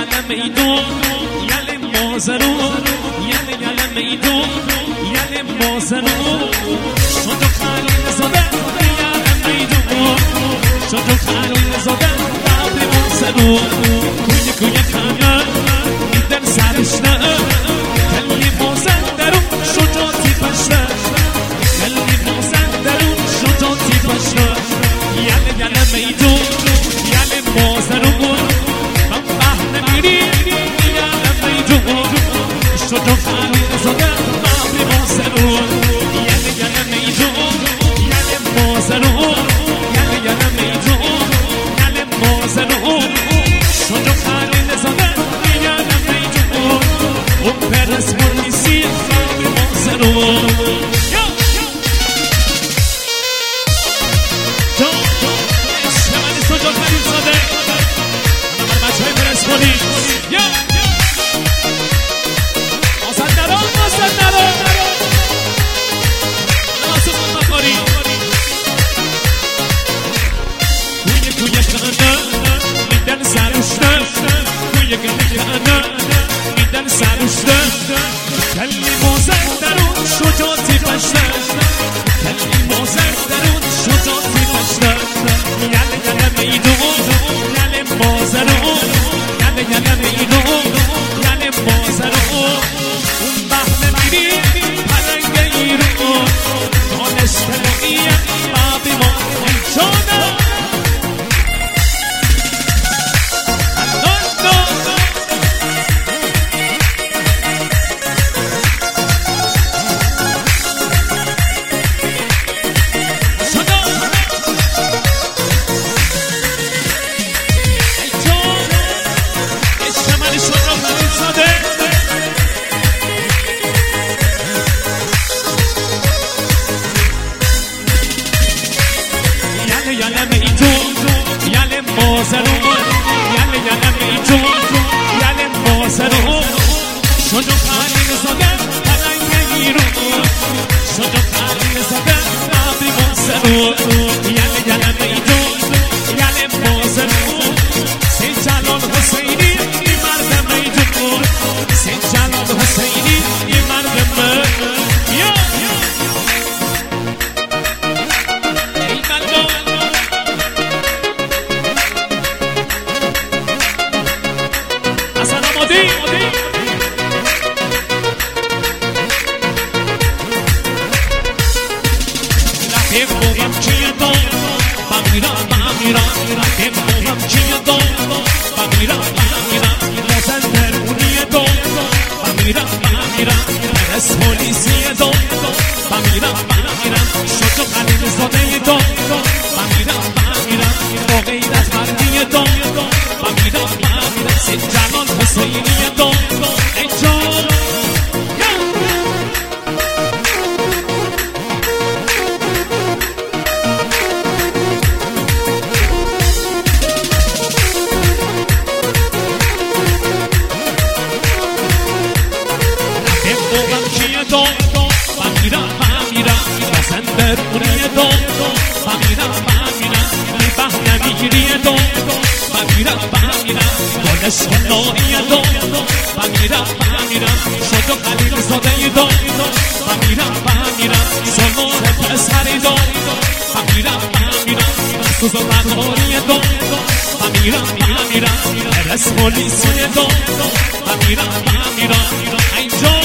یله میدون یله مازرو یله میدون یله مازرو شد خلیل زاده یله میدون شد خلیل زاده قبل مازرو کوی خانه میدن سرشنه کلی مازن درون شجاعتی پشته کلی مازن درون شجاعتی پشته یله میدون یله مازرو من بحر میری یله میدون شد خلیل زاده قبل مازرو یله میدون یله مازرو یله میدون یله مازرو شد خلیل زاده یله میدون و پرس پلیسی قبل مازرو میدن سرشته کلی مازن درون شجاعتی پشته کلی مازن درون شجاعتی پشته یله میدون یله مازرو یله میدون یله مازرو اون بحر میری پرنگ ایرون دانشته نوعیه بابی ما جانه یله میدون یله مازرو یله میدون یله مازرو شد خلیل زاده پرنگ ایرون شد خلیل زاده قبل مازرو یله میدون یله مازرو سید جلال حسینی مرد میدون سید جلال حسینی مرد پلیسی دو بمیرم شد خلیل زاده دو بمیرم با غیرت مردی دو بمیرم سید جلال حسینی دو ای جان درونی دو بمیرم بی بحر میگیری دو بمیرم دانش نوعی دو بمیرم شد خلیل زاده دو بمیرم سلمان پسری دو بمیرم سوز و مداری دو بمیرم پرس پلیسی دو بمیرم اینجا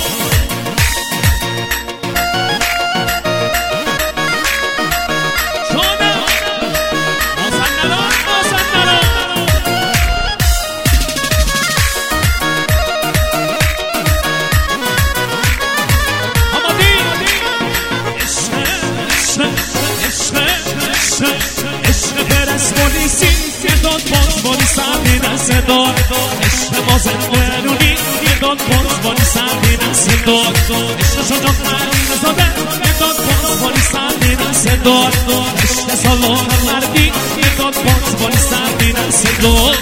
عشق مازن درونی داد پاسبانی سردی نسل داد عشق شجا خلیل زاده داد پاسبانی سردی نسل داد عشق سالان مردی داد پاسبانی سردی نسل داد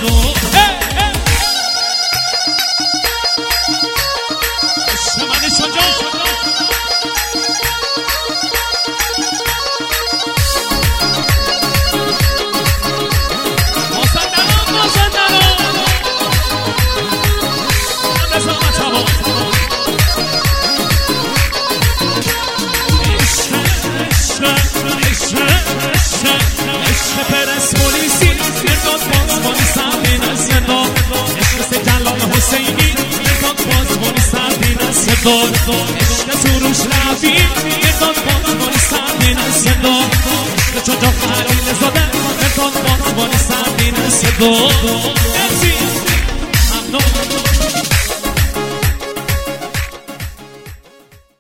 عشق من شجا حسینی گردان بازمانی سردین صدا عشق سروش رفی گردان بازمانی سردین صدا عشق چون جا خلیل زاده گردان بازمانی سردین صدا